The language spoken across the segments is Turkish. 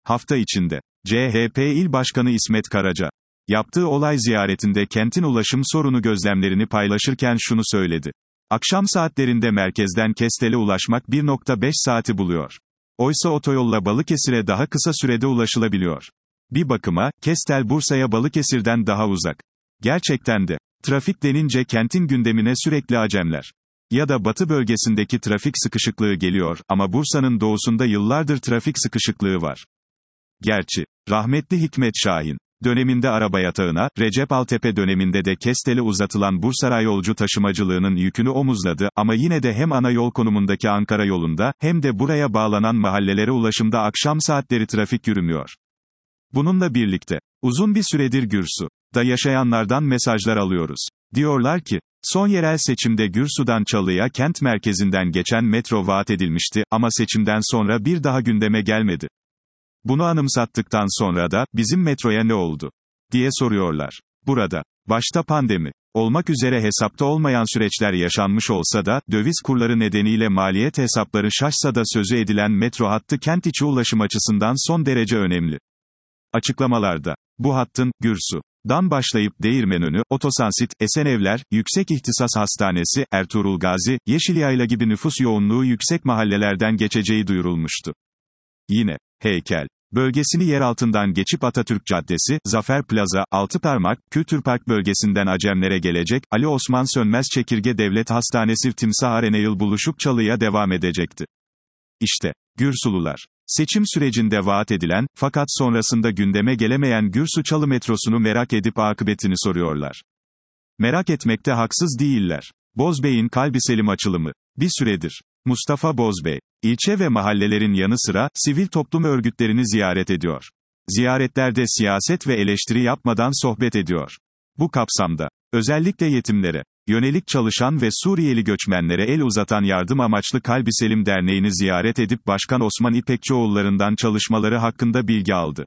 Hafta içinde, CHP İl Başkanı İsmet Karaca, yaptığı olay ziyaretinde kentin ulaşım sorunu gözlemlerini paylaşırken şunu söyledi. Akşam saatlerinde merkezden Kestel'e ulaşmak 1,5 saati buluyor. Oysa otoyolla Balıkesir'e daha kısa sürede ulaşılabiliyor. Bir bakıma, Kestel Bursa'ya Balıkesir'den daha uzak. Gerçekten de, trafik denince kentin gündemine sürekli Acemler ya da Batı bölgesindeki trafik sıkışıklığı geliyor ama Bursa'nın doğusunda yıllardır trafik sıkışıklığı var. Gerçi, rahmetli Hikmet Şahin döneminde araba yatağına, Recep Altepe döneminde de Kestel'e uzatılan Bursa yolcu taşımacılığının yükünü omuzladı ama yine de hem ana yol konumundaki Ankara yolunda, hem de buraya bağlanan mahallelere ulaşımda akşam saatleri trafik yürümüyor. Bununla birlikte, uzun bir süredir Gürsu'da yaşayanlardan mesajlar alıyoruz. Diyorlar ki, son yerel seçimde Gürsu'dan Çalı'ya kent merkezinden geçen metro vaat edilmişti ama seçimden sonra bir daha gündeme gelmedi. Bunu anımsattıktan sonra da, bizim metroya ne oldu diye soruyorlar. Burada, başta pandemi olmak üzere hesapta olmayan süreçler yaşanmış olsa da, döviz kurları nedeniyle maliyet hesapları şaşsa da sözü edilen metro hattı kent içi ulaşım açısından son derece önemli. Açıklamalarda, bu hattın, Gürsu'dan başlayıp Değirmenönü, Otosansit, Esenevler, Yüksek İhtisas Hastanesi, Ertuğrul Gazi, Yeşilyayla gibi nüfus yoğunluğu yüksek mahallelerden geçeceği duyurulmuştu. Yine, Heykel bölgesini yer altından geçip Atatürk Caddesi, Zafer Plaza, Altıparmak, Kültürpark bölgesinden Acemlere gelecek, Ali Osman Sönmez Çekirge Devlet Hastanesi Timsah Arenayıl buluşup Çalı'ya devam edecekti. İşte, Gürsulular, seçim sürecinde vaat edilen, fakat sonrasında gündeme gelemeyen Gürsu-Çalı metrosunu merak edip akıbetini soruyorlar. Merak etmekte haksız değiller. Bozbey'in Kalbiselim açılımı. Bir süredir, Mustafa Bozbey, ilçe ve mahallelerin yanı sıra, sivil toplum örgütlerini ziyaret ediyor. Ziyaretlerde siyaset ve eleştiri yapmadan sohbet ediyor. Bu kapsamda, özellikle yetimlere yönelik çalışan ve Suriyeli göçmenlere el uzatan yardım amaçlı Kalbiselim Derneği'ni ziyaret edip Başkan Osman İpekçioğulları'ndan çalışmaları hakkında bilgi aldı.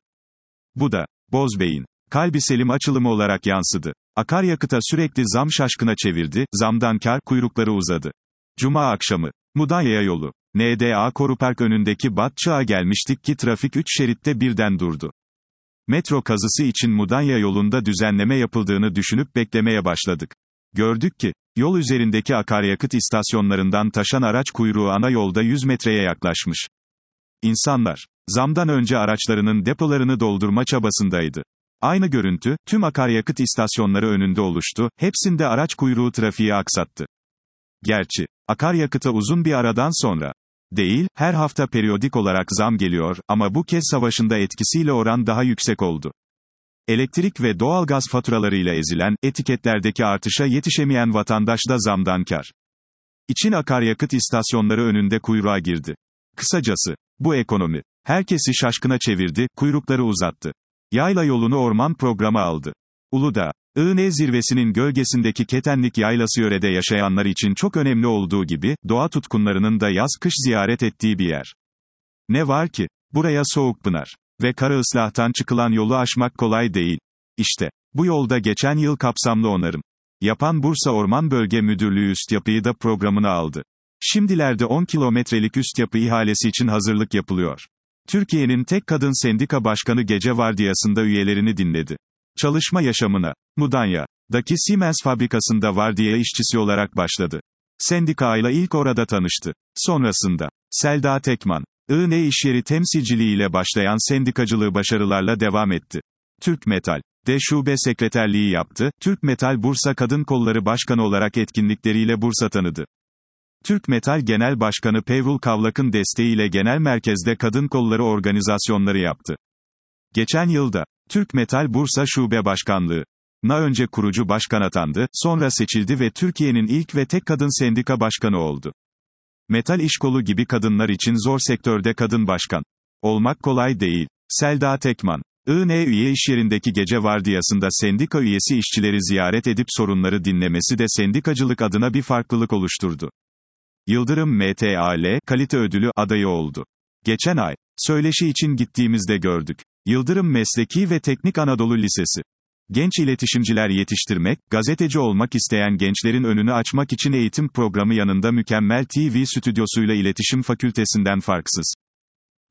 Bu da, Bozbey'in Kalbiselim açılımı olarak yansıdı. Akaryakıta sürekli zam şaşkına çevirdi, zamdan kar kuyrukları uzadı. Cuma akşamı, Mudanya yolu, NDA Korupark önündeki Batçı'ya gelmiştik ki trafik 3 şeritte birden durdu. Metro kazısı için Mudanya yolunda düzenleme yapıldığını düşünüp beklemeye başladık. Gördük ki, yol üzerindeki akaryakıt istasyonlarından taşan araç kuyruğu ana yolda 100 metreye yaklaşmış. İnsanlar, zamdan önce araçlarının depolarını doldurma çabasındaydı. Aynı görüntü, tüm akaryakıt istasyonları önünde oluştu, hepsinde araç kuyruğu trafiği aksattı. Gerçi, akaryakıta uzun bir aradan sonra değil, her hafta periyodik olarak zam geliyor ama bu kez savaşında etkisiyle oran daha yüksek oldu. Elektrik ve doğalgaz faturalarıyla ezilen, etiketlerdeki artışa yetişemeyen vatandaş da zamdan kâr için akaryakıt istasyonları önünde kuyruğa girdi. Kısacası, bu ekonomi, herkesi şaşkına çevirdi, kuyrukları uzattı. Yayla yolunu orman programı aldı. Uludağ, İğne zirvesinin gölgesindeki Ketenlik Yaylası yörede yaşayanlar için çok önemli olduğu gibi, doğa tutkunlarının da yaz-kış ziyaret ettiği bir yer. Ne var ki, buraya Soğukpınar ve Karaıslah'tan çıkılan yolu aşmak kolay değil. İşte, bu yolda geçen yıl kapsamlı onarım yapan Bursa Orman Bölge Müdürlüğü üst yapıyı da programına aldı. Şimdilerde 10 kilometrelik üst yapı ihalesi için hazırlık yapılıyor. Türkiye'nin tek kadın sendika başkanı gece vardiyasında üyelerini dinledi. Çalışma yaşamına, Mudanya'daki Siemens fabrikasında vardiya işçisi olarak başladı. Sendikayla ilk orada tanıştı. Sonrasında, Selda Tekman, İğne işyeri temsilciliğiyle başlayan sendikacılığı başarılarla devam etti. Türk Metal'de şube sekreterliği yaptı, Türk Metal Bursa Kadın Kolları Başkanı olarak etkinlikleriyle Bursa tanıdı. Türk Metal Genel Başkanı Pevrul Kavlak'ın desteğiyle genel merkezde kadın kolları organizasyonları yaptı. Geçen yılda, Türk Metal Bursa Şube Başkanlığı'na önce kurucu başkan atandı, sonra seçildi ve Türkiye'nin ilk ve tek kadın sendika başkanı oldu. Metal İşkolu gibi kadınlar için zor sektörde kadın başkan olmak kolay değil. Selda Tekman, İğne üye işyerindeki gece vardiyasında sendika üyesi işçileri ziyaret edip sorunları dinlemesi de sendikacılık adına bir farklılık oluşturdu. Yıldırım MTAL, kalite ödülü adayı oldu. Geçen ay, söyleşi için gittiğimizde gördük. Yıldırım Mesleki ve Teknik Anadolu Lisesi. Genç iletişimciler yetiştirmek, gazeteci olmak isteyen gençlerin önünü açmak için eğitim programı yanında Mükemmel TV stüdyosuyla iletişim fakültesinden farksız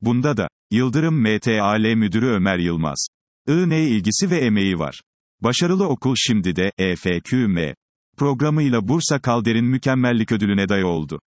Bunda da, Yıldırım MTAL Müdürü Ömer Yılmaz. Ne ilgisi ve emeği var. Başarılı okul şimdi de, EFQM programıyla Bursa Kalder'in mükemmellik ödülüne aday oldu.